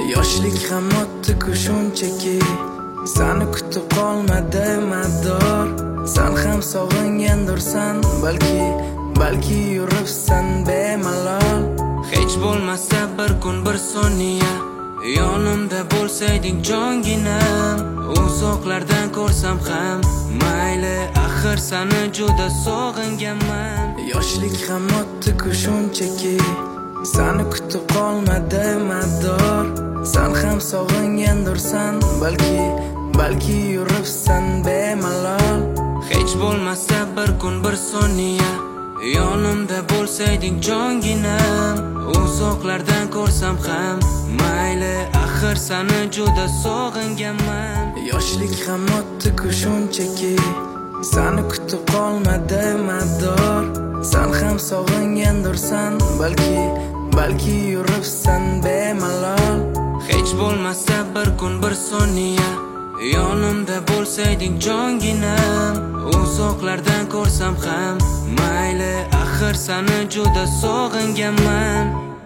Yoshlik ham o'tdi-ku shunchaki, seni kutib qolmadi mador. Sen ham sog'ingandursan, balki yuribsan bemalol. Hech bo'lmasa bir kun bir soniya yonimda bo'lsayding jonginam. Uzoqlardan ko'rsam ham mayli, axir seni juda sog'inganman. Yoshlik ham o'tdi-ku shunchaki, seni kutib qolmadi mador. Sen ham sog'ingandursan, balki yuribsan bemalol. Hech bo'lmasa bir kun bir soniya yonimda bo'lsayding jonginam. Uzoqlardan ko'rsam ham mayli, axir seni juda sog'inganman. Yoshlik ham o'tdi-ku shunchaki, seni kutib qolmadi mador. Sen ham sog'ingandursan, balki yuribsan bemalol. Hech bo'lmasa bir kun bir soniya yonimda bo'lsayding jonginam. Uzoqlardan ko'rsam ham mayli, axir seni juda sog'inganman.